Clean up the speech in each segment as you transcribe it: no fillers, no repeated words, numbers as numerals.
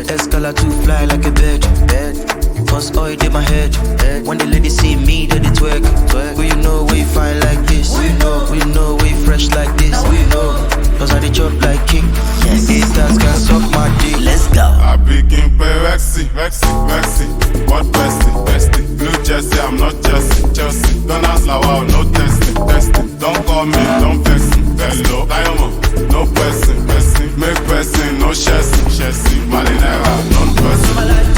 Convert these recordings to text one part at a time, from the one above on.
Escala to fly like a bird. Cause oil in my head. When the ladies see me, they twerk. Who you know we fine like this? Who you know we fresh like this? Who you know? Cause I dey chop like king. Haters can suck my dick. Let's go. I begin pay Rexy. What bestie? Blue Jersey, I'm not Chelsea. Don't ask like wow, no testing. Don't call me, don't vex me. Hello, Diamond, no person. Make person, no chassis. Marinera, non-person.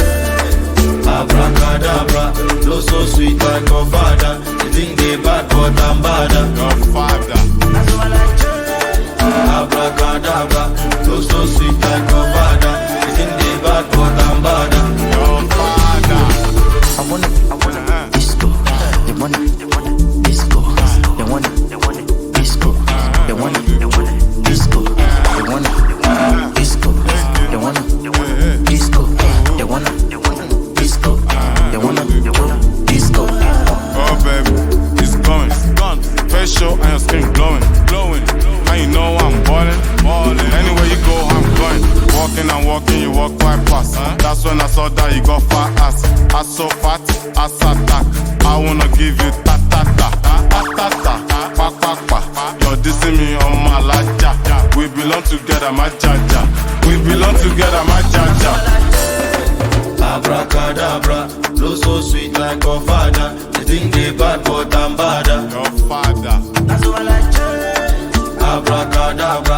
Abracadabra, flow so sweet like a father. You think they bad, but I'm badder. Your father. Abracadabra, flow so sweet like a father. You think they bad, but I'm badder. Your father. I want it disco. They want it disco. They want it disco. They want it disco. They want it disco. They want it disco. They want it disco. They want it disco. Oh baby, it's going. Facial and your skin glowing. And you know I'm ballin'. Anywhere you go, I'm going. Walking, you walk right past. That's when I saw that you got fat ass. Ass so fat, ass attack. I wanna give you ta-ta-ta. Pa. You're dissing me on my laja. We belong together, my jaja. Abracadabra, flow so sweet like a father. You think they bad, but I'm badder. Your father. Abracadabra.